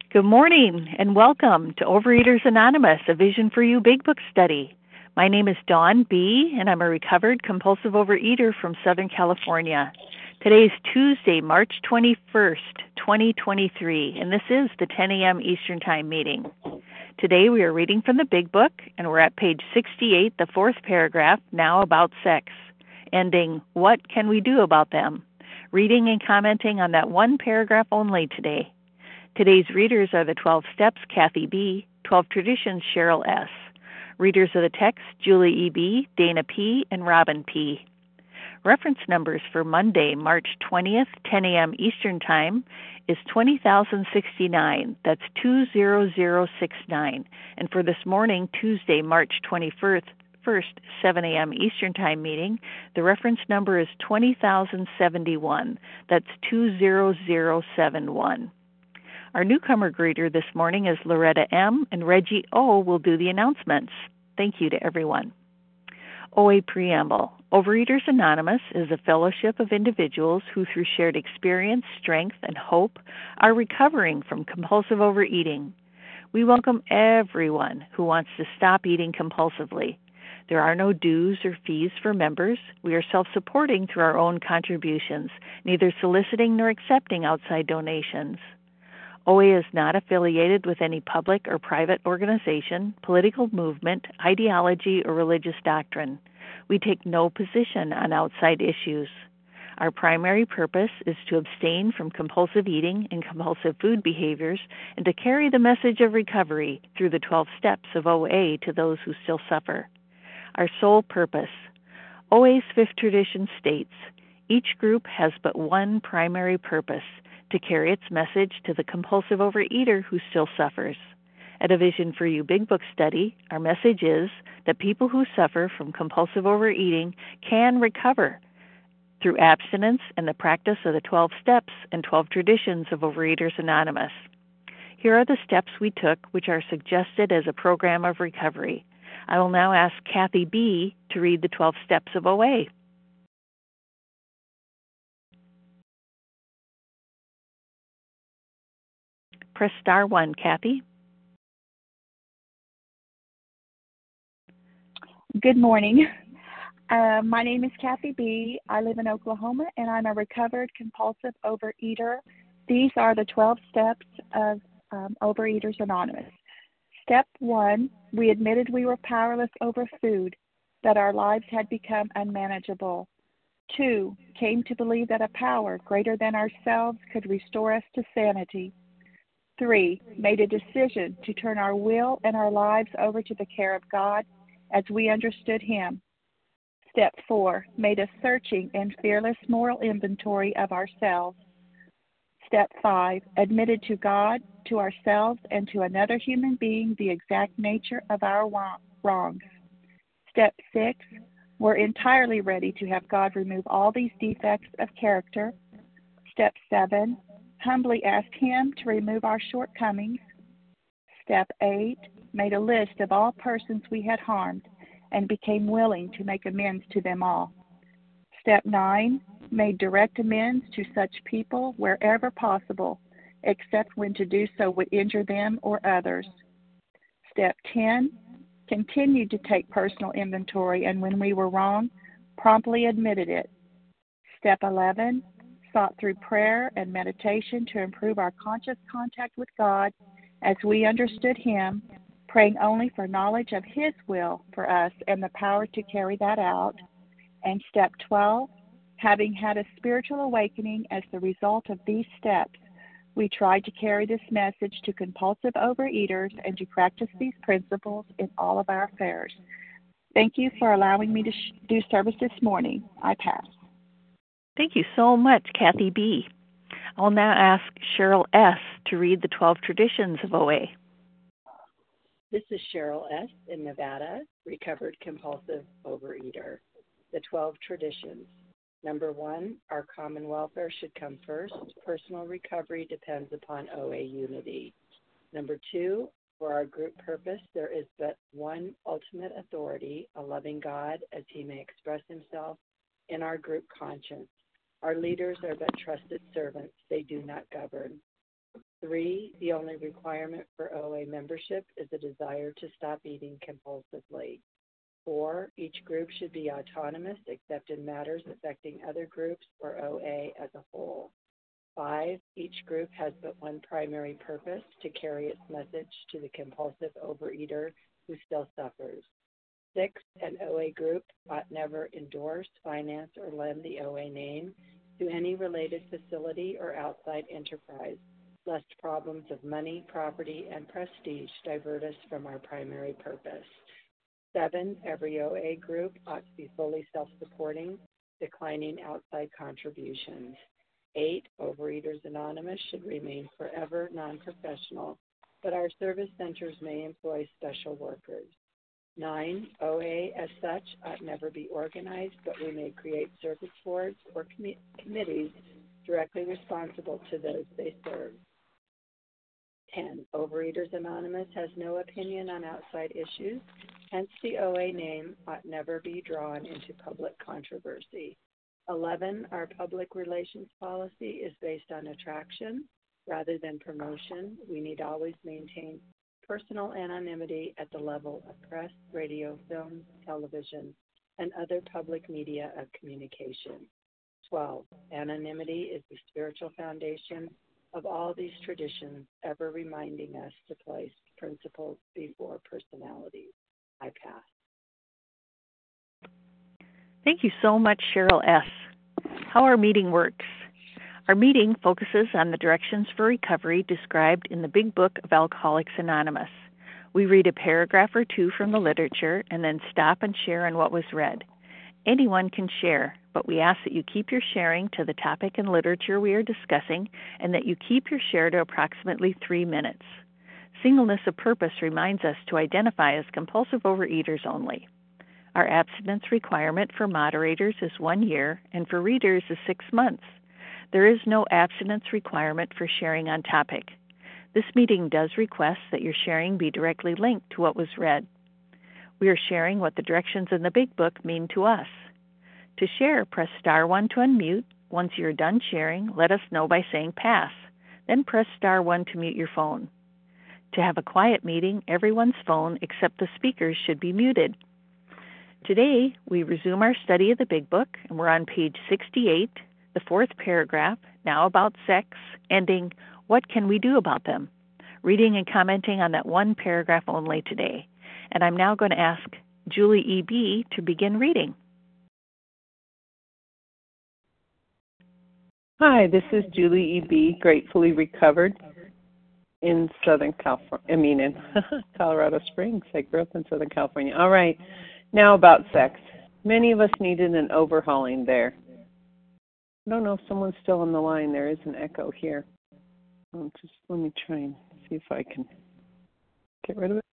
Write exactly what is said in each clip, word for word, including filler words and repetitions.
Good morning and welcome to Overeaters Anonymous, a Vision for You Big Book study. My name is Dawn B., and I'm a recovered compulsive overeater from Southern California. Today is Tuesday, March twenty-first, twenty twenty-three, and this is the ten a.m. Eastern Time meeting. Today we are reading from the Big Book, and we're at page sixty-eight, the fourth paragraph, now about sex, ending, What can we do about them? Reading and commenting on that one paragraph only today. Today's readers are the twelve Steps, Kathy B., twelve Traditions, Cheryl S. Readers of the text, Julie E B., Dana P., and Robin P. Reference numbers for Monday, March twentieth, ten a.m. Eastern Time is twenty thousand sixty-nine. That's two zero zero six nine. And for this morning, Tuesday, March twenty-first, seven a.m. Eastern Time meeting, the reference number is twenty thousand seventy-one. That's two zero zero seven one. Our newcomer greeter this morning is Loretta M., and Reggie O. will do the announcements. Thank you to everyone. O A Preamble. Overeaters Anonymous is a fellowship of individuals who, through shared experience, strength, and hope, are recovering from compulsive overeating. We welcome everyone who wants to stop eating compulsively. There are no dues or fees for members. We are self-supporting through our own contributions, neither soliciting nor accepting outside donations. O A is not affiliated with any public or private organization, political movement, ideology, or religious doctrine. We take no position on outside issues. Our primary purpose is to abstain from compulsive eating and compulsive food behaviors and to carry the message of recovery through the twelve steps of O A to those who still suffer. Our sole purpose. O A's fifth tradition states, each group has but one primary purpose, to carry its message to the compulsive overeater who still suffers. At a Vision for You Big Book study, our message is that people who suffer from compulsive overeating can recover through abstinence and the practice of the twelve steps and twelve traditions of Overeaters Anonymous. Here are the steps we took, which are suggested as a program of recovery. I will now ask Kathy B. to read the twelve steps of O A. Press star one, Kathy. Good morning. Uh, my name is Kathy B. I live in Oklahoma, and I'm a recovered compulsive overeater. These are the twelve steps of um, Overeaters Anonymous. Step one, we admitted we were powerless over food, that our lives had become unmanageable. Two, came to believe that a power greater than ourselves could restore us to sanity. Three, made a decision to turn our will and our lives over to the care of God as we understood Him. Step four, made a searching and fearless moral inventory of ourselves. Step five, admitted to God, to ourselves, and to another human being the exact nature of our wrongs. Step six, we're entirely ready to have God remove all these defects of character. Step seven, humbly asked Him to remove our shortcomings. Step eight, made a list of all persons we had harmed and became willing to make amends to them all. Step nine, made direct amends to such people wherever possible, except when to do so would injure them or others. Step ten, continued to take personal inventory, and when we were wrong, promptly admitted it. Step eleven, sought through prayer and meditation to improve our conscious contact with God as we understood Him, praying only for knowledge of His will for us and the power to carry that out. And step twelve, having had a spiritual awakening as the result of these steps, we tried to carry this message to compulsive overeaters and to practice these principles in all of our affairs. Thank you for allowing me to sh- do service this morning. I pass. Thank you so much, Kathy B. I'll now ask Cheryl S. to read the twelve traditions of O A. This is Cheryl S. in Nevada, recovered compulsive overeater. The twelve traditions. Number one, our common welfare should come first. Personal recovery depends upon O A unity. Number two, for our group purpose, there is but one ultimate authority, a loving God, as He may express Himself in our group conscience. Our leaders are but trusted servants. They do not govern. Three, the only requirement for O A membership is a desire to stop eating compulsively. Four, each group should be autonomous except in matters affecting other groups or O A as a whole. Five, each group has but one primary purpose, to carry its message to the compulsive overeater who still suffers. Six, an O A group ought never endorse, finance, or lend the O A name to any related facility or outside enterprise, lest problems of money, property, and prestige divert us from our primary purpose. Seven, every O A group ought to be fully self-supporting, declining outside contributions. Eight, Overeaters Anonymous should remain forever non-professional, but our service centers may employ special workers. Nine, O A as such ought never be organized, but we may create service boards or com- committees directly responsible to those they serve. Ten, Overeaters Anonymous has no opinion on outside issues, hence the O A name ought never be drawn into public controversy. Eleven, our public relations policy is based on attraction rather than promotion. We need always maintain personal anonymity at the level of press, radio, film, television, and other public media of communication. Twelve, anonymity is the spiritual foundation of all these traditions, ever reminding us to place principles before personalities. I pass. Thank you so much, Cheryl S. How our meeting works. Our meeting focuses on the directions for recovery described in the Big Book of Alcoholics Anonymous. We read a paragraph or two from the literature and then stop and share on what was read. Anyone can share, but we ask that you keep your sharing to the topic and literature we are discussing and that you keep your share to approximately three minutes. Singleness of purpose reminds us to identify as compulsive overeaters only. Our abstinence requirement for moderators is one year and for readers is six months. There is no abstinence requirement for sharing on topic. This meeting does request that your sharing be directly linked to what was read. We are sharing what the directions in the Big Book mean to us. To share, press star one to unmute. Once you're done sharing, let us know by saying pass. Then press star one to mute your phone. To have a quiet meeting, everyone's phone except the speakers should be muted. Today, we resume our study of the Big Book, and we're on page sixty-eight, the fourth paragraph, now about sex, ending, what can we do about them? Reading and commenting on that one paragraph only today. And I'm now going to ask Julie E B to begin reading. Hi, this is Julie E B, gratefully recovered in Southern California, I mean in Colorado Springs. I grew up in Southern California. All right, now about sex. Many of us needed an overhauling there. I don't know if someone's still on the line. There is an echo here. Um, just let me try and see if I can get rid of it.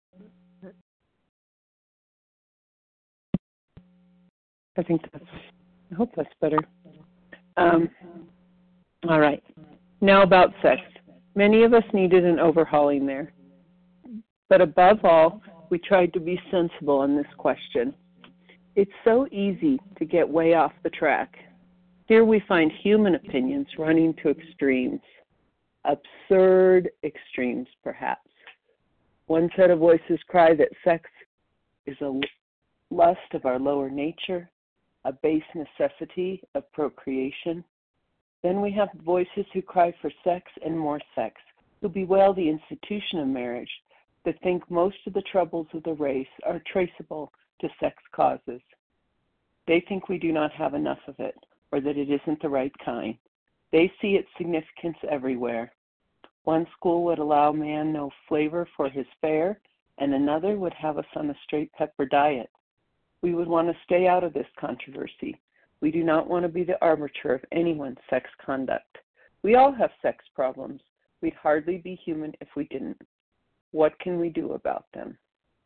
I think that's, I hope that's better. Um, all right. Now about sex. Many of us needed an overhauling there. But above all, we tried to be sensible on this question. It's so easy to get way off the track. Here we find human opinions running to extremes, absurd extremes, perhaps. One set of voices cry that sex is a lust of our lower nature, a base necessity of procreation. Then we have voices who cry for sex and more sex, who bewail the institution of marriage, that think most of the troubles of the race are traceable to sex causes. They think we do not have enough of it, or that it isn't the right kind. They see its significance everywhere. One school would allow man no flavor for his fare, and another would have us on a straight pepper diet. We would want to stay out of this controversy. We do not want to be the arbiter of anyone's sex conduct. We all have sex problems. We'd hardly be human if we didn't. What can we do about them?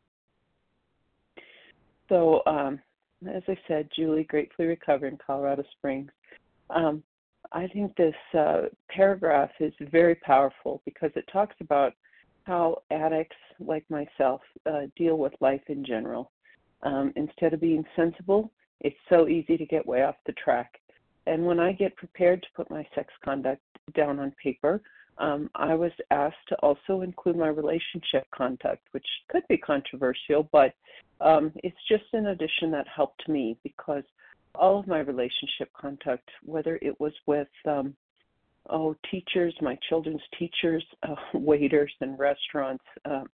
So, um, as I said, Julie, gratefully recovered in Colorado Springs. Um, I think this uh, paragraph is very powerful because it talks about how addicts like myself uh, deal with life in general. Um, instead of being sensible, it's so easy to get way off the track. And when I get prepared to put my sex conduct down on paper, um, I was asked to also include my relationship contact, which could be controversial, but um, it's just an addition that helped me because all of my relationship contact, whether it was with um, oh teachers, my children's teachers, uh, waiters in restaurants, uh,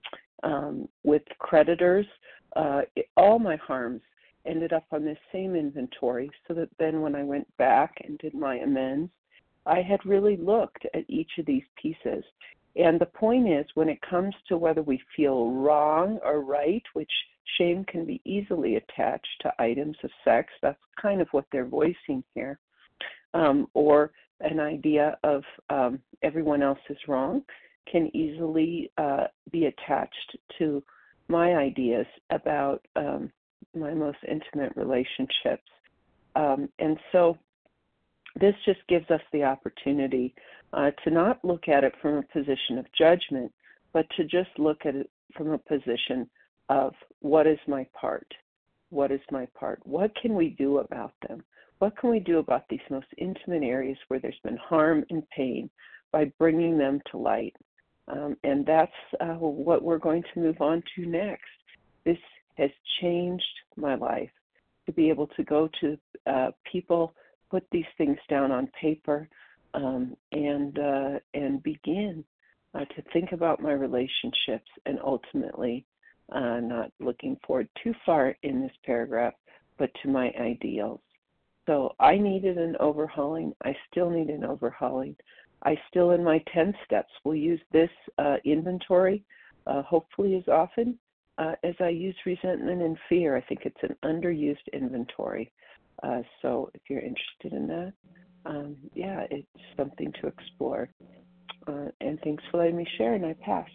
um, with creditors, uh, it, all my harms ended up on this same inventory, so that then when I went back and did my amends, I had really looked at each of these pieces. And the point is, when it comes to whether we feel wrong or right, which shame can be easily attached to items of sex, that's kind of what they're voicing here, um, or an idea of um, everyone else is wrong can easily uh, be attached to my ideas about um, my most intimate relationships. Um, and so this just gives us the opportunity uh, to not look at it from a position of judgment, but to just look at it from a position of what is my part? What is my part? What can we do about them? What can we do about these most intimate areas where there's been harm and pain by bringing them to light? Um, and that's uh, what we're going to move on to next. This has changed my life, to be able to go to uh, people, put these things down on paper, um, and uh, and begin uh, to think about my relationships, and ultimately uh, not looking forward too far in this paragraph, but to my ideals. So I needed an overhauling. I still need an overhauling. I still, in my ten steps, will use this uh, inventory, uh, hopefully as often uh, as I use resentment and fear. I think it's an underused inventory. Uh, so if you're interested in that, um, yeah, it's something to explore. Uh, and thanks for letting me share, and I pass.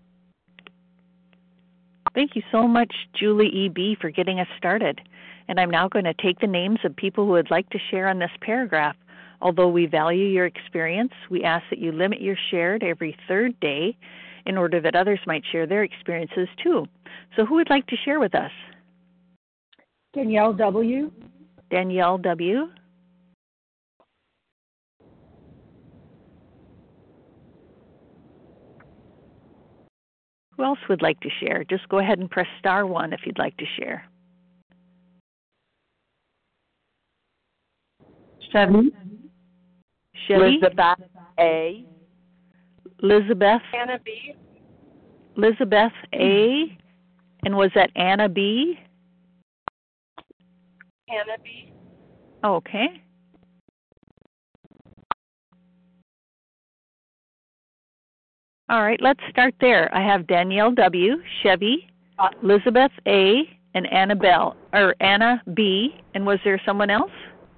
Thank you so much, Julie E B, for getting us started. And I'm now going to take the names of people who would like to share on this paragraph. Although we value your experience, we ask that you limit your share to every third day in order that others might share their experiences too. So who would like to share with us? Danielle W. Danielle W. Who else would like to share? Just go ahead and press star one if you'd like to share. Chevy. Chevy. Elizabeth A. Elizabeth. Anna B. Elizabeth A. And was that Anna B? Anna B. Okay. All right, let's start there. I have Danielle W., Chevy, Elizabeth A., and Annabelle, or Anna B. And was there someone else?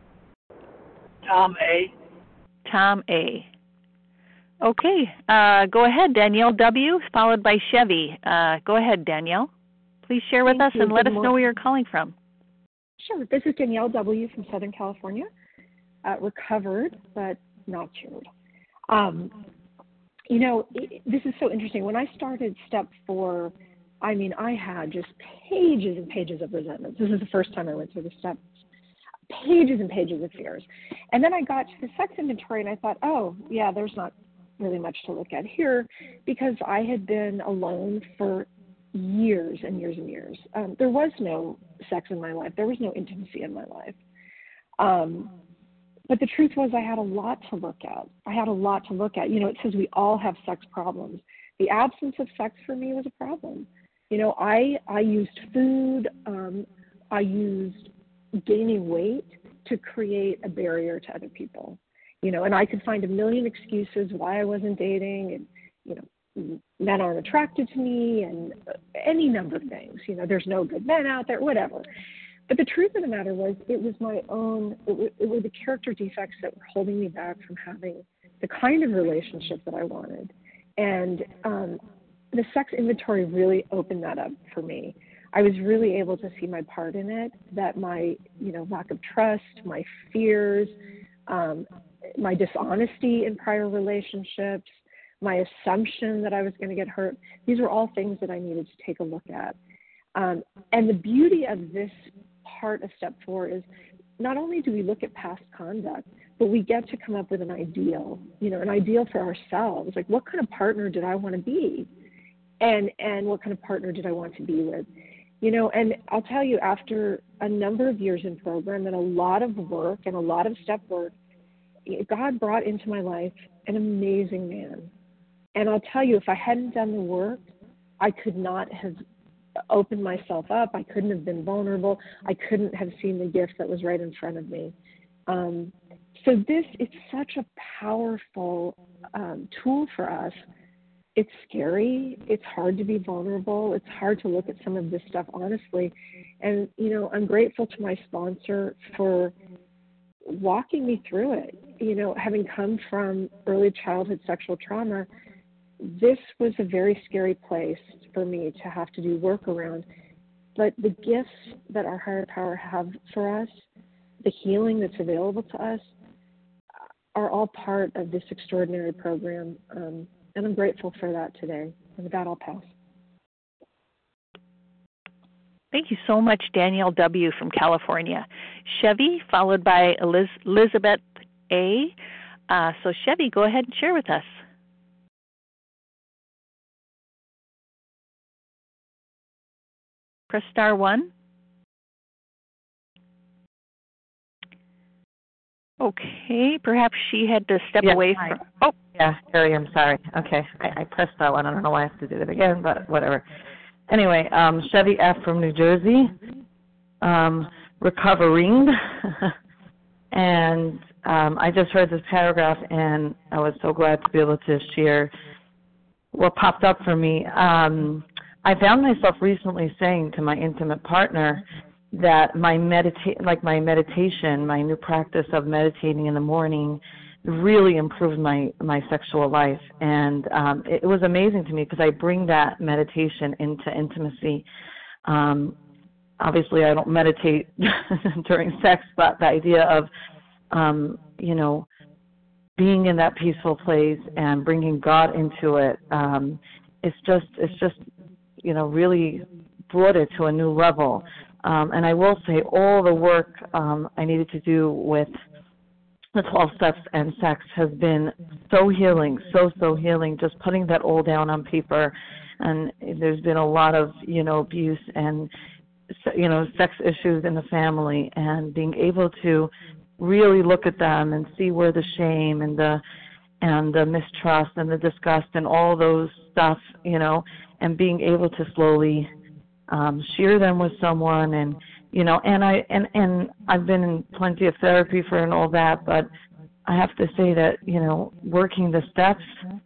Tom A. Tom A. Okay, uh, go ahead, Danielle W., followed by Chevy. Uh, go ahead, Danielle. Please share with Thank us you. and let Good us know morning. where you're calling from. Sure. This is Danielle W. from Southern California, uh, recovered but not cured. Um, you know, it, this is so interesting. When I started step four, I mean, I had just pages and pages of resentments. This is the first time I went through the steps. Pages and pages of fears. And then I got to the sex inventory and I thought, oh, yeah, there's not really much to look at here because I had been alone for years and years and years. Um, there was no sex in my life. There was no intimacy in my life. Um, but the truth was I had a lot to look at. I had a lot to look at. You know, it says we all have sex problems. The absence of sex for me was a problem. You know, I, I used food. Um, I used gaining weight to create a barrier to other people. You know, and I could find a million excuses why I wasn't dating and, you know, men aren't attracted to me and any number of things. You know, there's no good men out there, whatever. But the truth of the matter was it was my own, it, w- it were the character defects that were holding me back from having the kind of relationship that I wanted. And um, the sex inventory really opened that up for me. I was really able to see my part in it, that my, you know, lack of trust, my fears, um, my dishonesty in prior relationships, my assumption that I was going to get hurt. These were all things that I needed to take a look at. Um, and the beauty of this part of step four is not only do we look at past conduct, but we get to come up with an ideal, you know, an ideal for ourselves. Like, what kind of partner did I want to be? And and what kind of partner did I want to be with? You know, and I'll tell you, after a number of years in program and a lot of work and a lot of step work, God brought into my life an amazing man. And I'll tell you, if I hadn't done the work, I could not have opened myself up. I couldn't have been vulnerable. I couldn't have seen the gift that was right in front of me. Um, so this, it's such a powerful um, tool for us. It's scary. It's hard to be vulnerable. It's hard to look at some of this stuff honestly. And, you know, I'm grateful to my sponsor for walking me through it. You know, having come from early childhood sexual trauma, this was a very scary place for me to have to do work around. But the gifts that our higher power have for us, the healing that's available to us, are all part of this extraordinary program. Um, and I'm grateful for that today. And with that, I'll pass. Thank you so much, Danielle W. from California. Chevy, followed by Eliz- Elizabeth A. Uh, so, Chevy, go ahead and share with us. Press star one. Okay, perhaps she had to step yeah, away hi. from. Oh, yeah, Harry, I'm sorry. Okay, I, I pressed that one. I don't know why I have to do that again, but whatever. Anyway, um, Chevy F. from New Jersey, um, recovering, and um, I just heard this paragraph, and I was so glad to be able to share what popped up for me. Um, I found myself recently saying to my intimate partner that my medita- like my meditation, my new practice of meditating in the morning, really improved my, my sexual life. And um, it was amazing to me because I bring that meditation into intimacy. Um, obviously, I don't meditate during sex, but the idea of, um, you know, being in that peaceful place and bringing God into it, um, it's just, it's just, you know, really brought it to a new level. Um, and I will say all the work um, I needed to do with the twelve steps and sex has been so healing, so, so healing, just putting that all down on paper. And there's been a lot of, you know, abuse and, you know, sex issues in the family, and being able to really look at them and see where the shame and the and the mistrust and the disgust and all those stuff, you know, and being able to slowly um, share them with someone. And, you know, and I and, and I've been in plenty of therapy for and all that, but I have to say that, you know, working the steps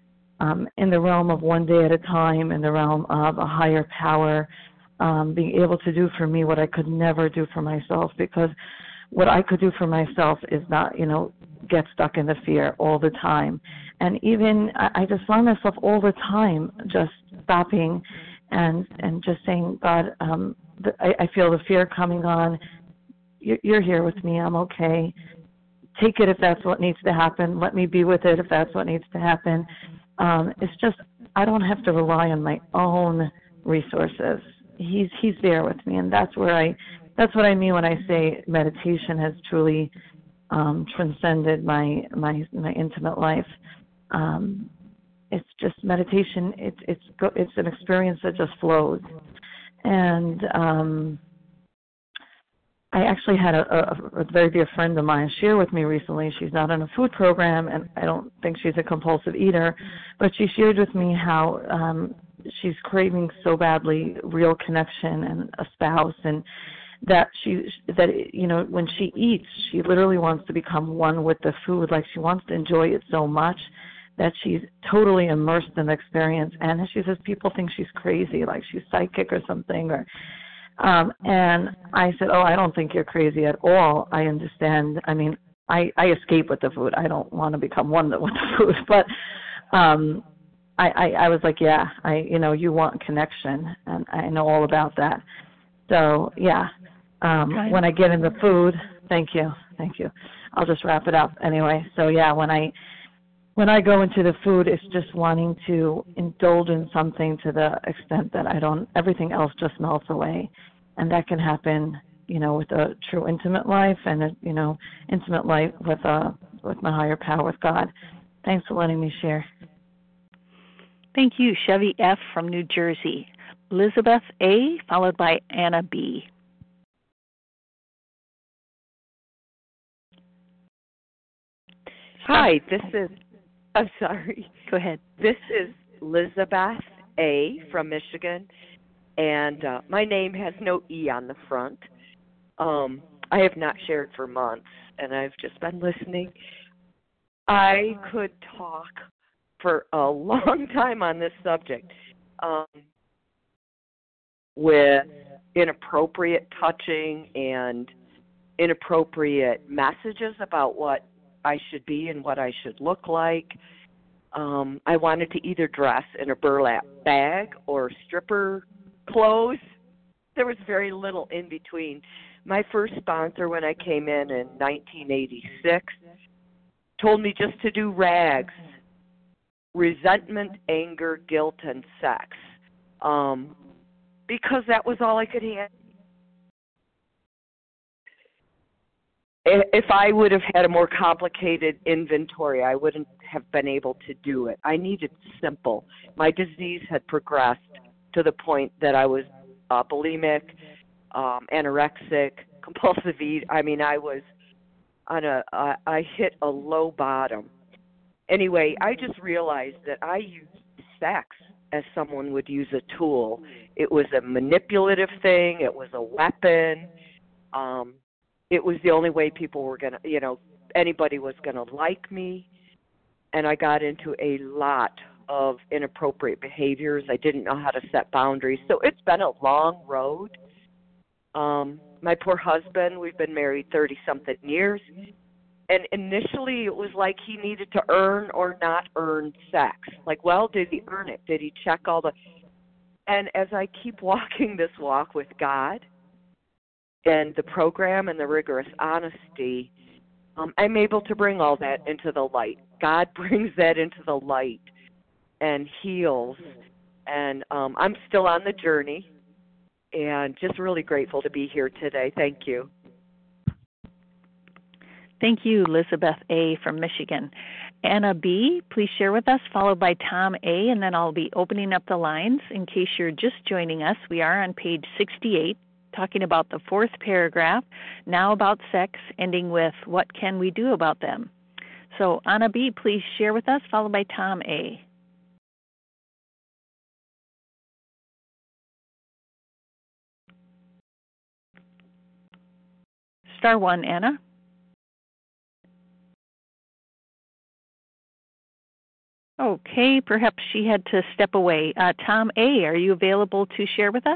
um, in the realm of one day at a time, in the realm of a higher power, um, being able to do for me what I could never do for myself, because what I could do for myself is not, you know, get stuck in the fear all the time. And even I, I just find myself all the time just stopping and and just saying, God, um, the, I, I feel the fear coming on. You're, you're here with me. I'm okay. Take it if that's what needs to happen. Let me be with it if that's what needs to happen. Um, it's just I don't have to rely on my own resources. He's he's there with me, and that's where I. That's what I mean when I say meditation has truly um, transcended my my my intimate life. Um, it's just meditation. It's it's it's an experience that just flows. And um, I actually had a, a, a very dear friend of mine share with me recently. She's not on a food program, and I don't think she's a compulsive eater, but she shared with me how um, she's craving so badly real connection and a spouse, and that she, that, you know, when she eats, she literally wants to become one with the food. Like, she wants to enjoy it so much that she's totally immersed in the experience. And she says people think she's crazy, like she's psychic or something. Or, um, and I said, oh, I don't think you're crazy at all. I understand. I mean, I, I escape with the food. I don't want to become one with the food. But um, I, I, I was like, yeah, I, you know, you want connection, and I know all about that. So, yeah. Um, when I get in the food, thank you, thank you. I'll just wrap it up anyway. So yeah, when I when I go into the food, it's just wanting to indulge in something to the extent that I don't, everything else just melts away, and that can happen, you know, with a true intimate life and a, you know, intimate life with a with my higher power, with God. Thanks for letting me share. Thank you, Chevy F. from New Jersey. Elizabeth A., followed by Anna B. Hi, this is, I'm sorry. Go ahead. This is Elizabeth A. from Michigan, and uh, my name has no E on the front. Um, I have not shared for months, and I've just been listening. I could talk for a long time on this subject um, with inappropriate touching and inappropriate messages about what I should be and what I should look like. Um, I wanted to either dress in a burlap bag or stripper clothes. There was very little in between. My first sponsor when I came in in nineteen eighty-six told me just to do rags, resentment, anger, guilt, and sex, um, because that was all I could handle. If I would have had a more complicated inventory, I wouldn't have been able to do it. I needed simple. My disease had progressed to the point that I was uh, bulimic, um, anorexic, compulsive eat. I mean, I was on a, uh, I hit a low bottom. Anyway, I just realized that I used sex as someone would use a tool. It was a manipulative thing. It was a weapon. Um, It was the only way people were going to, you know, anybody was going to like me. And I got into a lot of inappropriate behaviors. I didn't know how to set boundaries. So it's been a long road. Um, my poor husband, we've been married thirty-something years. And initially it was like he needed to earn or not earn sex. Like, well, did he earn it? Did he check all the... And as I keep walking this walk with God, and the program and the rigorous honesty, um, I'm able to bring all that into the light. God brings that into the light and heals. And um, I'm still on the journey and just really grateful to be here today. Thank you. Thank you, Elizabeth A. from Michigan. Anna B., please share with us, followed by Tom A., and then I'll be opening up the lines. In case you're just joining us, we are on page sixty-eight. Talking about the fourth paragraph, now about sex, ending with what can we do about them. So Anna B., please share with us, followed by Tom A. Star one, Anna. Okay, perhaps she had to step away. Uh, Tom A., are you available to share with us?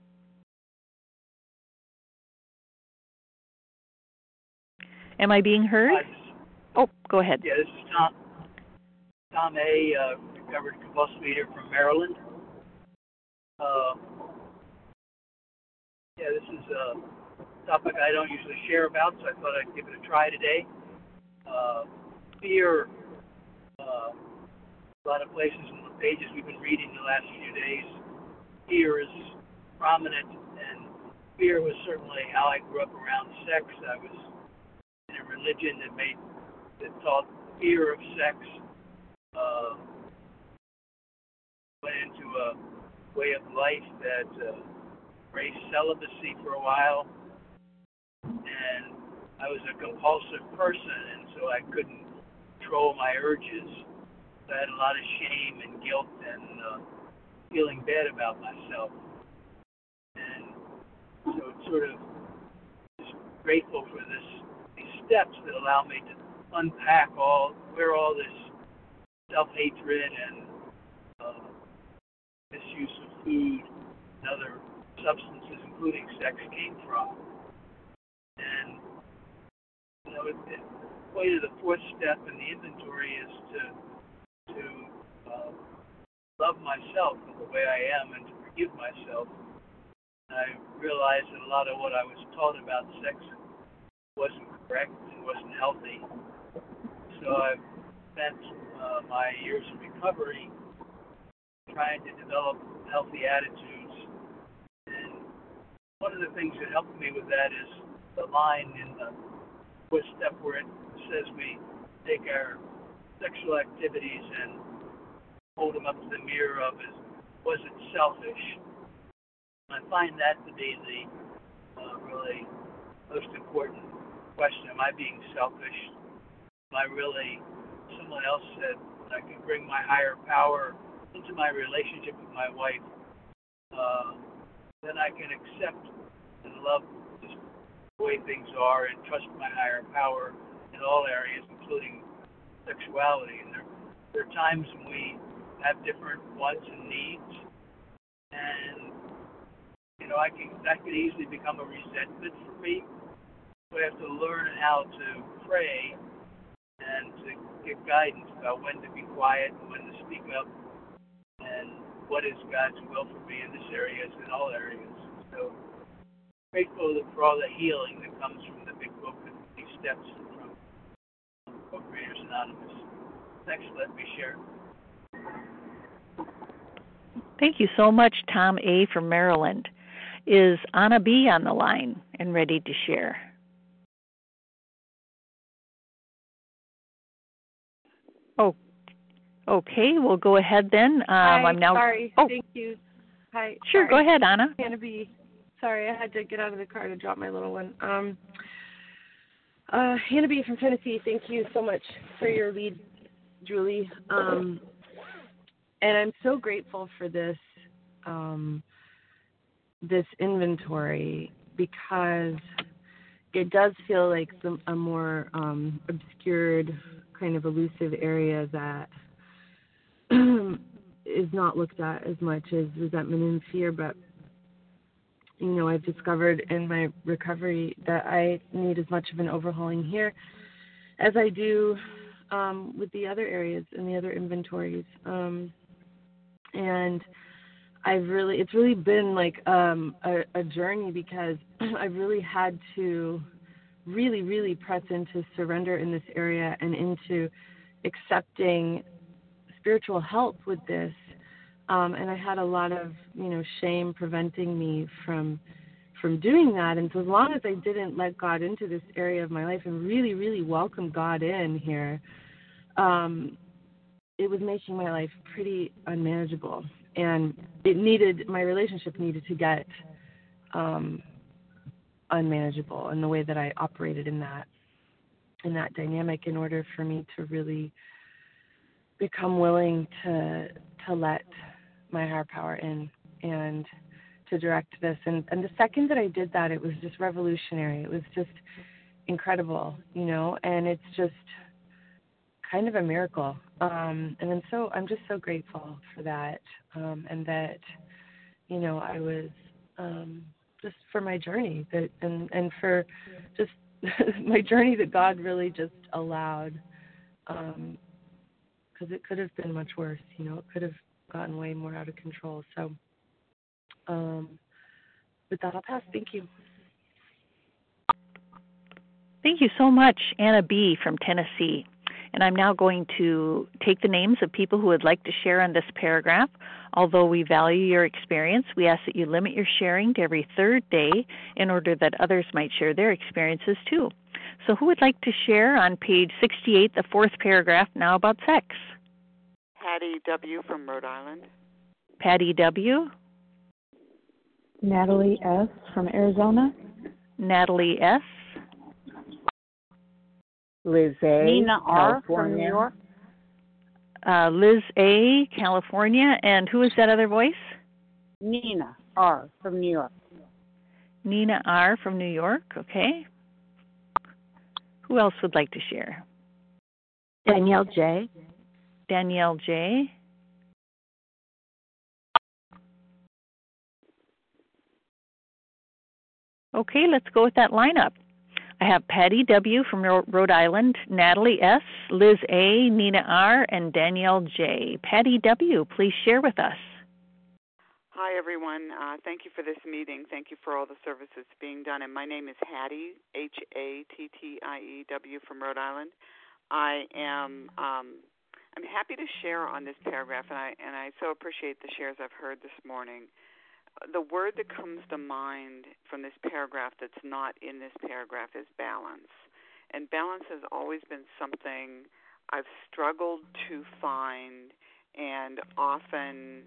Am I being heard? Hi, this, oh, go ahead. yeah, this is Tom. Tom A., uh, recovered compulsive eater from Maryland. Uh, yeah, this is a topic I don't usually share about, so I thought I'd give it a try today. Uh, fear, uh, a lot of places in the pages we've been reading the last few days, fear is prominent, and fear was certainly how I grew up around sex. I was in a religion that made that taught fear of sex, uh, went into a way of life that uh, embraced celibacy for a while, and I was a compulsive person, and so I couldn't control my urges. I had a lot of shame and guilt and uh, feeling bad about myself, and so it's sort of just grateful for this steps that allow me to unpack all where all this self-hatred and uh, misuse of food and other substances, including sex, came from. And you know, it, it, the point of the fourth step in the inventory is to to uh, love myself the way I am and to forgive myself. And I realized that a lot of what I was taught about sex wasn't correct and wasn't healthy. So I've spent uh, my years of recovery trying to develop healthy attitudes. And one of the things that helped me with that is the line in the fourth step where it says we take our sexual activities and hold them up to the mirror of is, was it selfish? I find that to be the uh, really most important question. Am I being selfish? Am I really, someone else said, I can bring my higher power into my relationship with my wife, uh, then I can accept and love just the way things are and trust my higher power in all areas, including sexuality. And there, there are times when we have different wants and needs, and you know, I can that could easily become a resentment for me. So I have to learn how to pray and to give guidance about when to be quiet and when to speak up, and what is God's will for me in this area and in all areas. So grateful for all the healing that comes from the big book and these steps from Overeaters Anonymous. Thanks for letting me share. Thank you so much, Tom A. from Maryland. Is Anna B. on the line and ready to share? Oh, okay. We'll go ahead then. Um, Hi, I'm now. Sorry. Oh, Thank you. Hi. Sure. Sorry. Go ahead, Anna. Hannah B. Sorry, I had to get out of the car to drop my little one. Um, uh, Hannah B. from Tennessee. Thank you so much for your lead, Julie. Um, and I'm so grateful for this um, this inventory, because it does feel like some a more um, obscured, kind of elusive area that is not looked at as much as resentment and fear. But you know, I've discovered in my recovery that I need as much of an overhauling here as I do um, with the other areas and the other inventories. Um, and I've really, it's really been like um, a, a journey, because I've really had to really, really press into surrender in this area and into accepting spiritual help with this. Um, and I had a lot of, you know, shame preventing me from from doing that. And so as long as I didn't let God into this area of my life and really, really welcome God in here, um, it was making my life pretty unmanageable. And it needed, my relationship needed to get um, unmanageable in the way that I operated in that in that dynamic, in order for me to really become willing to to let my higher power in and to direct this. And, and the second that I did that, it was just revolutionary. It was just incredible, you know, and it's just kind of a miracle. Um, and I'm so, I'm just so grateful for that. Um, and that, you know, I was, um, just for my journey that, and, and for just my journey that God really just allowed, um, because it could have been much worse, you know, it could have gotten way more out of control. So, um, with that, I'll pass. Thank you. Thank you so much, Anna B. from Tennessee. And I'm now going to take the names of people who would like to share on this paragraph. Although we value your experience, we ask that you limit your sharing to every third day in order that others might share their experiences too. So who would like to share on page sixty-eight, the fourth paragraph, now about sex? Patty W. from Rhode Island. Patty W. Natalie S. from Arizona. Natalie S. Liz A. Nina R. California. from New York. Uh, Liz A. California. And who is that other voice? Nina R. from New York. Nina R. from New York. Okay. Who else would like to share? Danielle J. Danielle J. Okay, let's go with that lineup. I have Patty W. from Rhode Island, Natalie S., Liz A., Nina R., and Danielle J. Patty W., please share with us. Hi, everyone. Uh, thank you for this meeting. Thank you for all the services being done. And my name is Hattie, H A T T I E W, from Rhode Island. I am um, I'm happy to share on this paragraph, and I and I so appreciate the shares I've heard this morning. The word that comes to mind from this paragraph that's not in this paragraph is balance. And balance has always been something I've struggled to find, and often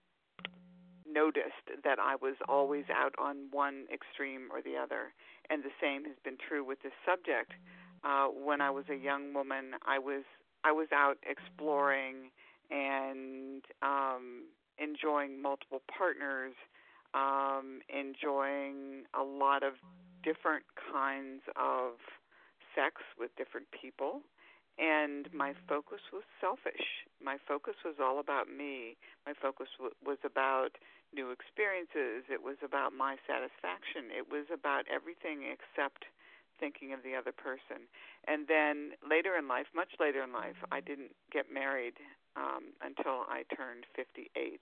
noticed that I was always out on one extreme or the other. And the same has been true with this subject. Uh, when I was a young woman, I was I was out exploring and um, enjoying multiple partners, um, enjoying a lot of different kinds of sex with different people. And my focus was selfish. My focus was all about me. My focus w- was about new experiences. It was about my satisfaction. It was about everything except thinking of the other person. And then later in life, much later in life, I didn't get married um, until I turned fifty-eight.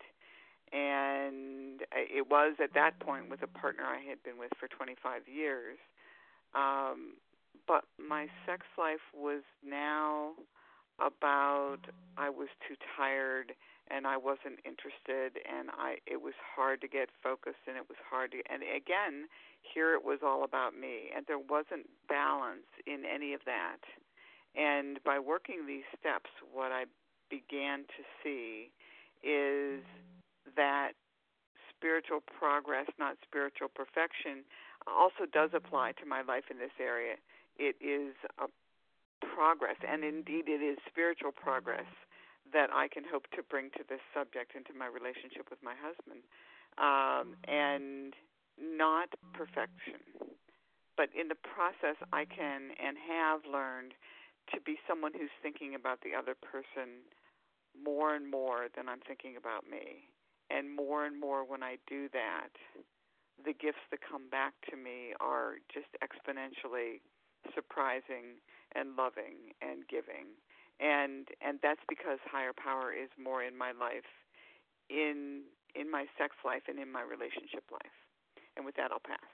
And it was at that point with a partner I had been with for twenty-five years. Um, But my sex life was now about I was too tired and I wasn't interested, and I it was hard to get focused, and it was hard to, and again, here it was all about me, and there wasn't balance in any of that. And by working these steps, what I began to see is that spiritual progress, not spiritual perfection, also does apply to my life in this area. It is a progress, and indeed it is spiritual progress that I can hope to bring to this subject into my relationship with my husband, um, and not perfection. But in the process, I can and have learned to be someone who's thinking about the other person more and more than I'm thinking about me. And more and more when I do that, the gifts that come back to me are just exponentially surprising and loving and giving. And and that's because higher power is more in my life, in in my sex life and in my relationship life. And with that, I'll pass.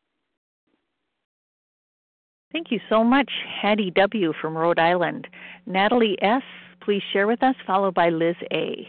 Thank you so much, Hattie W. from Rhode Island. Natalie S., please share with us, followed by Liz A.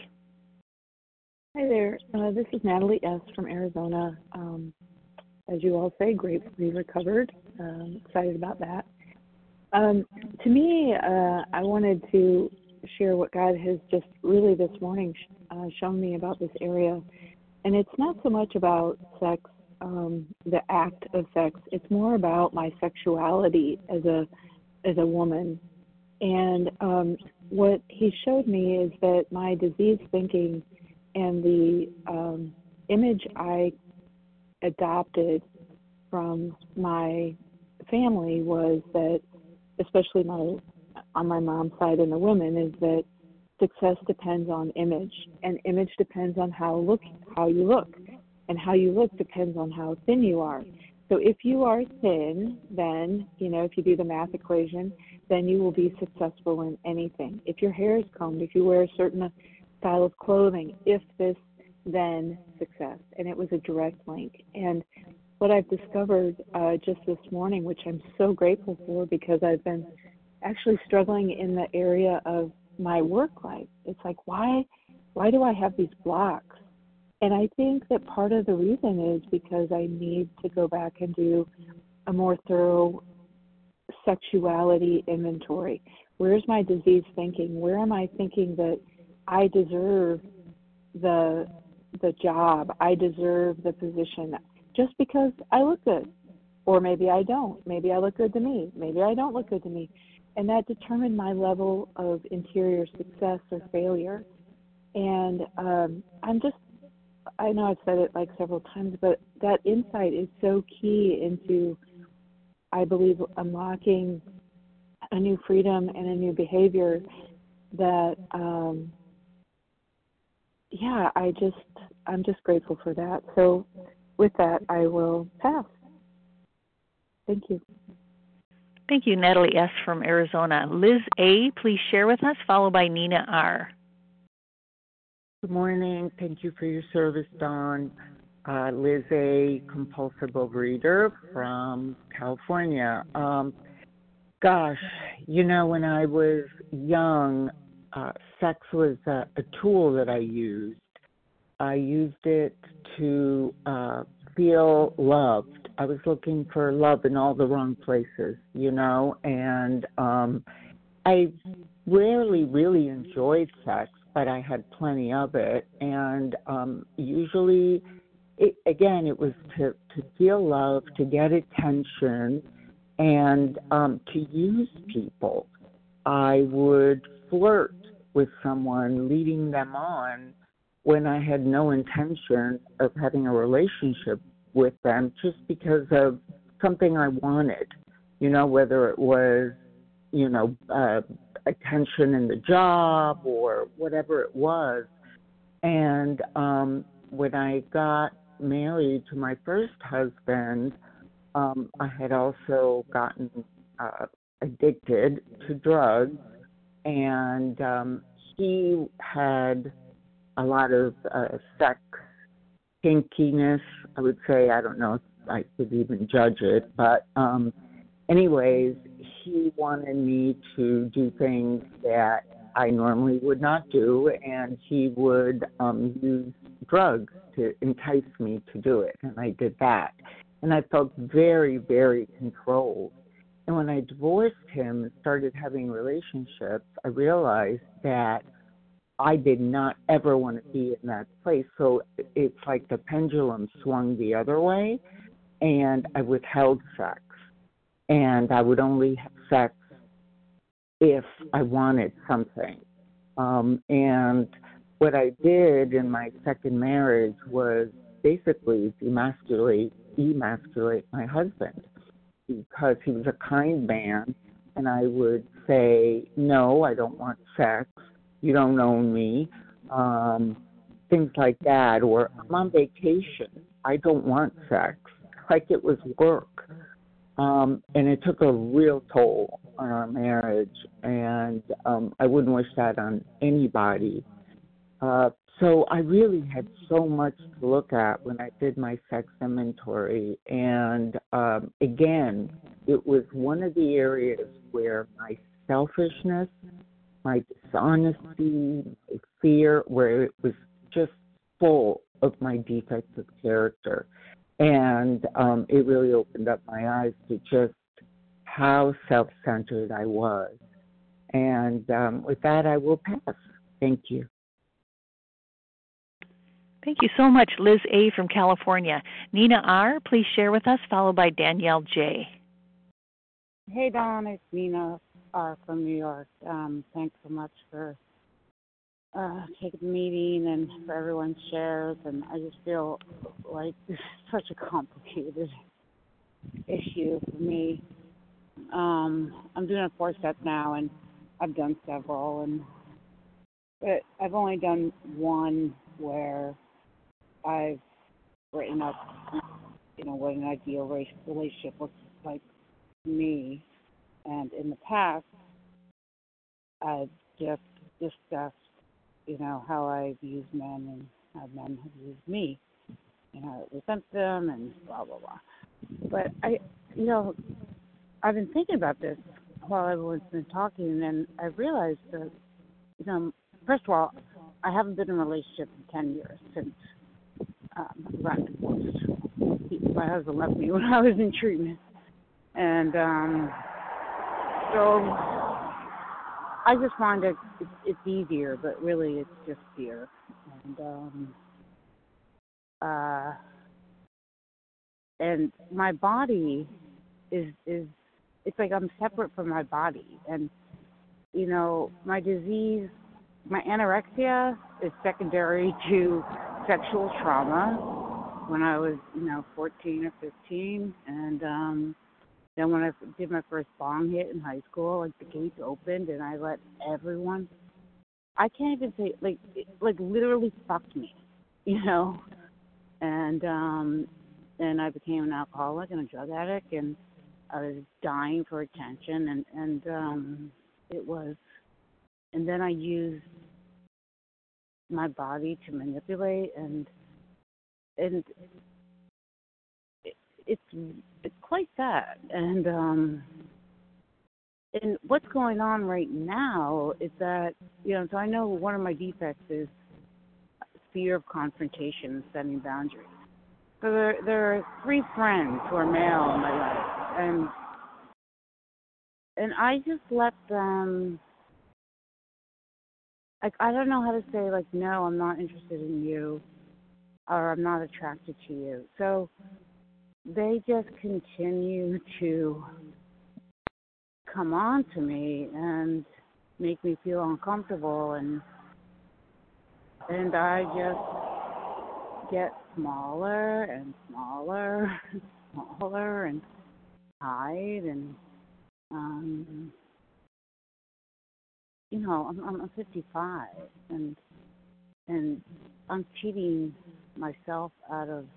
Hi there. Uh, this is Natalie S. from Arizona. Um, as you all say, gratefully recovered. Um, excited about that. Um, to me, uh, I wanted to share what God has just really this morning uh, shown me about this area. And it's not so much about sex, um, the act of sex. It's more about my sexuality as a as a woman. And um, what He showed me is that my disease thinking and the um, image I adopted from my family was that, especially my on my mom's side and the women, is that success depends on image, and image depends on how look how you look, and how you look depends on how thin you are. So if you are thin, then, you know, if you do the math equation, then you will be successful in anything. If your hair is combed, if you wear a certain style of clothing, if this, then success. And it was a direct link. And what I've discovered uh, just this morning, which I'm so grateful for, because I've been actually struggling in the area of my work life. It's like, why, why do I have these blocks? And I think that part of the reason is because I need to go back and do a more thorough sexuality inventory. Where's my disease thinking? Where am I thinking that I deserve the the job, I deserve the position just because I look good? Or maybe I don't. Maybe I look good to me. Maybe I don't look good to me. And that determined my level of interior success or failure. And um, I'm just, I know I've said it like several times, but that insight is so key into, I believe, unlocking a new freedom and a new behavior that, um, yeah, I just, I'm just grateful for that. So with that, I will pass. Thank you. Thank you, Natalie S. from Arizona. Liz A., please share with us, followed by Nina R. Good morning. Thank you for your service, Dawn. Uh, Liz A., compulsive overeater from California. Um, gosh, you know, when I was young, uh, sex was a, a tool that I used. I used it to uh, feel loved. I was looking for love in all the wrong places, you know, and um, I rarely really enjoyed sex, but I had plenty of it. And um, usually, it, again, it was to, to feel love, to get attention, and um, to use people. I would flirt with someone, leading them on when I had no intention of having a relationship with them, just because of something I wanted, you know, whether it was, you know, uh, attention in the job or whatever it was. And um, when I got married to my first husband, um, I had also gotten uh, addicted to drugs, and um, he had a lot of uh, sex kinkiness, I would say. I don't know if I could even judge it, but um, anyways, he wanted me to do things that I normally would not do, and he would um, use drugs to entice me to do it, and I did that. And I felt very, very controlled. And when I divorced him and started having relationships, I realized that I did not ever want to be in that place. So it's like the pendulum swung the other way, and I withheld sex. And I would only have sex if I wanted something. Um, and what I did in my second marriage was basically demasculate, emasculate my husband, because he was a kind man, and I would say, no, I don't want sex. You don't own me, um, things like that. Or I'm on vacation. I don't want sex. Like it was work. Um, and it took a real toll on our marriage, and um, I wouldn't wish that on anybody. Uh, so I really had so much to look at when I did my sex inventory. And um, again, it was one of the areas where my selfishness, my dishonesty, my fear, where it was just full of my defects of character. And um, it really opened up my eyes to just how self-centered I was. And um, with that, I will pass. Thank you. Thank you so much, Liz A. from California. Nina R., please share with us, followed by Danielle J. Hey, Dawn, it's Nina R. from New York. Um, thanks so much for uh, taking the meeting and for everyone's shares. And I just feel like this is such a complicated issue for me. Um, I'm doing a four-step now, and I've done several, and but I've only done one where I've written up, you know, what an ideal relationship looks like to me. And in the past, I've just discussed, you know, how I've used men and how men have used me, and how it resent them and blah, blah, blah. But I, you know, I've been thinking about this while everyone's been talking, and I realized that, you know, first of all, I haven't been in a relationship in ten years since um, I got divorced. He, my husband left me when I was in treatment. And um, so I just find it it's, it's easier, but really it's just fear. And um, uh, and my body is is it's like I'm separate from my body. And you know, my disease, my anorexia is secondary to sexual trauma when I was, you know, fourteen or fifteen. And um, then when I did my first bong hit in high school, like the gates opened and I let everyone, I can't even say, like, it, like literally fucked me, you know. And um, then I became an alcoholic and a drug addict, and I was dying for attention, and, and um, it was, and then I used my body to manipulate, and and it, it's it's quite sad. And um, and what's going on right now is that, you know, so I know one of my defects is fear of confrontation and setting boundaries. so there there are three friends who are male in my life, and and I just let them. Like, I don't know how to say, like, no, I'm not interested in you, or I'm not attracted to you. So they just continue to come on to me and make me feel uncomfortable, and and I just get smaller and smaller and smaller and hide, and um you know, I'm I'm fifty-five, and and I'm cheating myself out of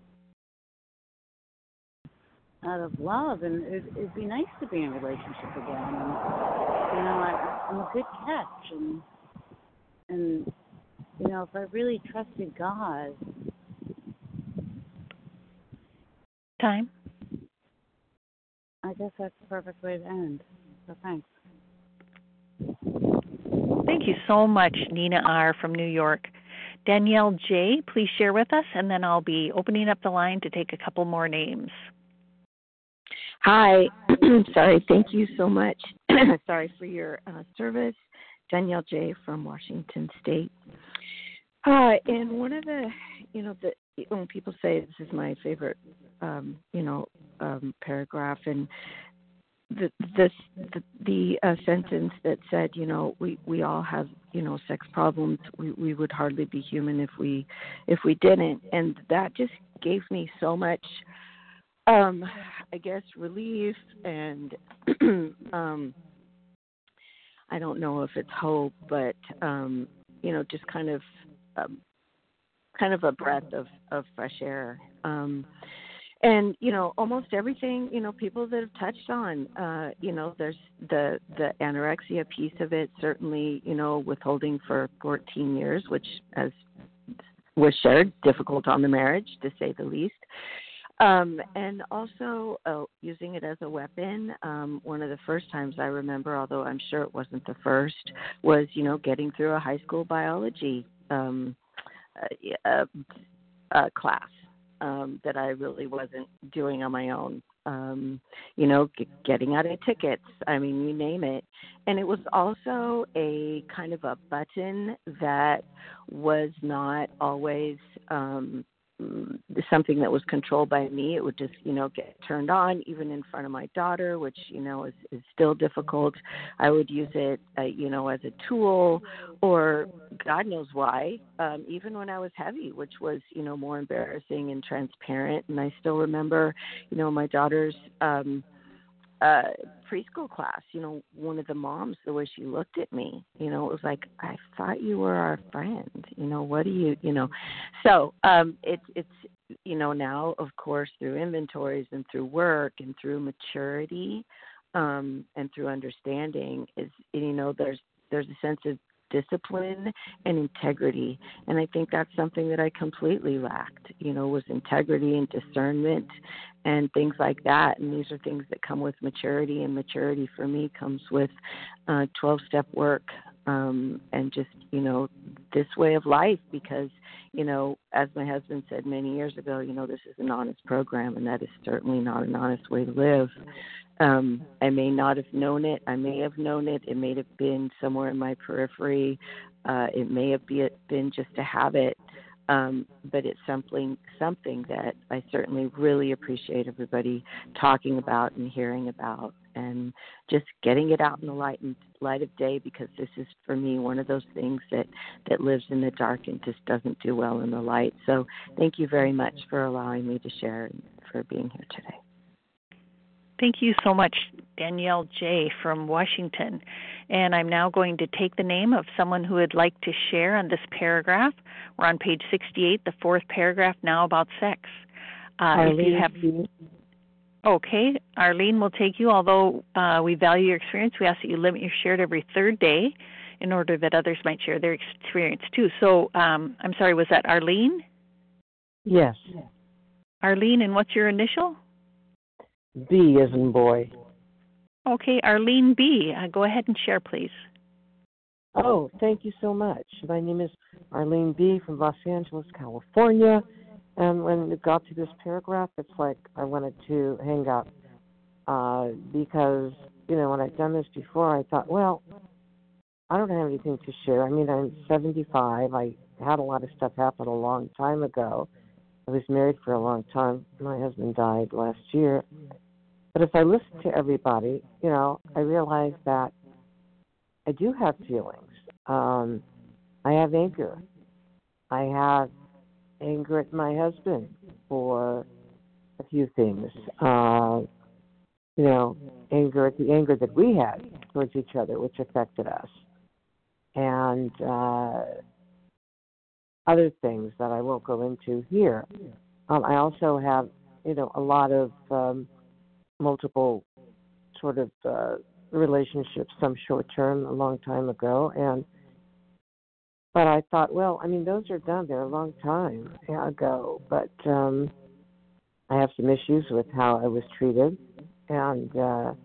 out of love, and it, it'd be nice to be in a relationship again. And you know, I, I'm a good catch, and and you know, if I really trusted God. Time. I guess that's the perfect way to end. So thanks. Thank you so much, Nina R. from New York. Danielle J., please share with us, and then I'll be opening up the line to take a couple more names. Hi. Sorry. Thank you so much. Sorry for your uh, service. Danielle J. from Washington State. Uh, and one of the, you know, the when people say this is my favorite, um, you know, um, paragraph, and the this the, the uh, sentence that said, you know, we, we all have, you know, sex problems. We we would hardly be human if we if we didn't, and that just gave me so much, um, I guess, relief, and um, I don't know if it's hope, but um, you know, just kind of um, kind of a breath of, of fresh air. Um, And, you know, almost everything, you know, people that have touched on, uh, you know, there's the, the anorexia piece of it, certainly, you know, withholding for fourteen years, which, as was shared, difficult on the marriage, to say the least. Um, and also uh, using it as a weapon. Um, one of the first times I remember, although I'm sure it wasn't the first, was, you know, getting through a high school biology um, uh, uh, class. Um, that I really wasn't doing on my own, um, you know, g- getting out of tickets, I mean, you name it. And it was also a kind of a button that was not always um, something that was controlled by me. It would just, you know, get turned on even in front of my daughter, which, you know, is, is still difficult. I would use it, uh, you know, as a tool, or God knows why, um, even when I was heavy, which was, you know, more embarrassing and transparent. And I still remember, you know, my daughter's um, uh, preschool class, you know, one of the moms, the way she looked at me, you know, it was like, I thought you were our friend, you know, what do you, you know, so um, it's, it's, you know, now, of course, through inventories and through work and through maturity um, and through understanding is, you know, there's, there's a sense of discipline and integrity. And I think that's something that I completely lacked, you know, was integrity and discernment and things like that. And these are things that come with maturity, and maturity for me comes with uh, twelve-step work um, and just, you know, this way of life, because, you know, as my husband said many years ago, you know, this is an honest program, and that is certainly not an honest way to live. Um, I may not have known it. I may have known it. It may have been somewhere in my periphery. Uh, it may have be, been just a habit, um, but it's something something that I certainly really appreciate everybody talking about and hearing about, and just getting it out in the light and light of day, because this is, for me, one of those things that, that lives in the dark and just doesn't do well in the light. So thank you very much for allowing me to share and for being here today. Thank you so much, Danielle J. from Washington. And I'm now going to take the name of someone who would like to share on this paragraph. We're on page sixty-eight, the fourth paragraph, now about sex. Uh, if you have, okay, Arlene will take you. Although uh, we value your experience, we ask that you limit your share to every third day in order that others might share their experience too. So um, I'm sorry, was that Arlene? Yes. Arlene, and what's your initial? B as in boy. Okay, Arlene B., uh, go ahead and share, please. Oh, thank you so much. My name is Arlene B. from Los Angeles, California, And when it got to this paragraph, it's like I wanted to hang up uh, because, you know, when I'd done this before, I thought, well, I don't have anything to share. I mean, I'm seventy-five. I had a lot of stuff happen a long time ago. I was married for a long time. My husband died last year. But if I listen to everybody, you know, I realize that I do have feelings. Um, I have anger. I have anger at my husband for a few things. Uh, you know, anger at the anger that we had towards each other, which affected us. And uh, other things that I won't go into here. Um, I also have, you know, a lot of um, multiple sort of uh, relationships, some short-term, a long time ago. And But I thought, well, I mean, those are done. They're a long time ago. But um, I have some issues with how I was treated. And uh,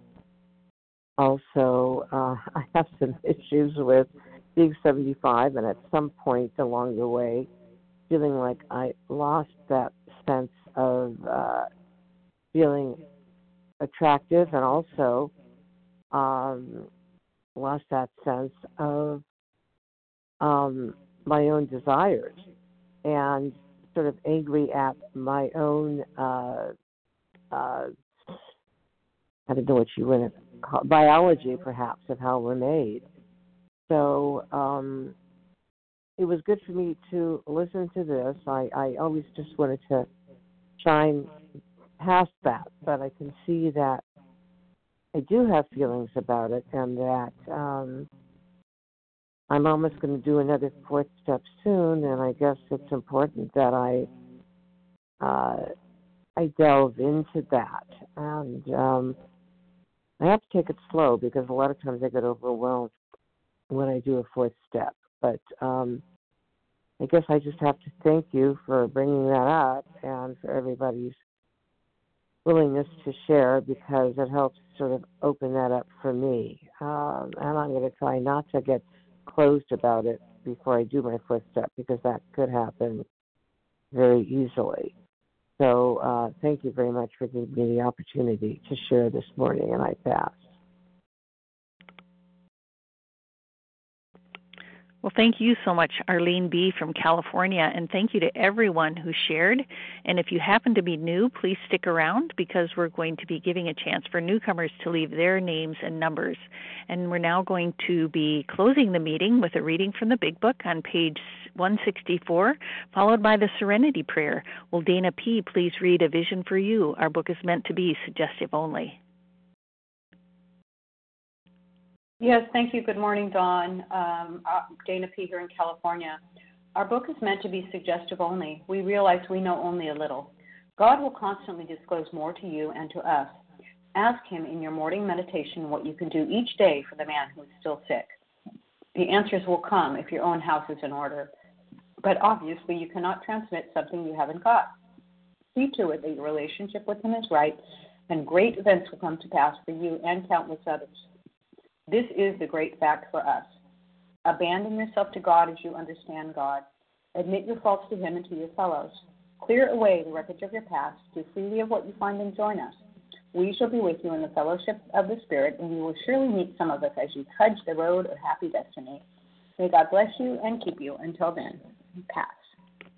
also uh, I have some issues with being seventy-five and at some point along the way feeling like I lost that sense of uh, feeling attractive and also um, lost that sense of um, my own desires and sort of angry at my own, uh, uh, I don't know what you would call biology, perhaps, of how we're made. So um, it was good for me to listen to this. I, I always just wanted to shine past that, but I can see that I do have feelings about it and that um, I'm almost going to do another fourth step soon, and I guess it's important that I uh, I delve into that. And um, I have to take it slow because a lot of times I get overwhelmed when I do a fourth step. But um, I guess I just have to thank you for bringing that up and for everybody's willingness to share because it helps sort of open that up for me. Um, and I'm going to try not to get closed about it before I do my fourth step because that could happen very easily. So uh, thank you very much for giving me the opportunity to share this morning, and I pass. Well, thank you so much, Arlene B. from California, and thank you to everyone who shared. And if you happen to be new, please stick around because we're going to be giving a chance for newcomers to leave their names and numbers. And we're now going to be closing the meeting with a reading from the Big Book on page one sixty-four, followed by the Serenity Prayer. Will Dana P. please read A Vision for You? Our book is meant to be suggestive only. Yes, thank you. Good morning, Dawn. Um, uh, Dana P. here in California. Our book is meant to be suggestive only. We realize we know only a little. God will constantly disclose more to you and to us. Ask Him in your morning meditation what you can do each day for the man who is still sick. The answers will come if your own house is in order. But obviously, you cannot transmit something you haven't got. See to it that your relationship with Him is right, and great events will come to pass for you and countless others. This is the great fact for us. Abandon yourself to God as you understand God. Admit your faults to Him and to your fellows. Clear away the wreckage of your past. Do freely of what you find and join us. We shall be with you in the fellowship of the Spirit, and you will surely meet some of us as you trudge the road of happy destiny. May God bless you and keep you. Until then, pass.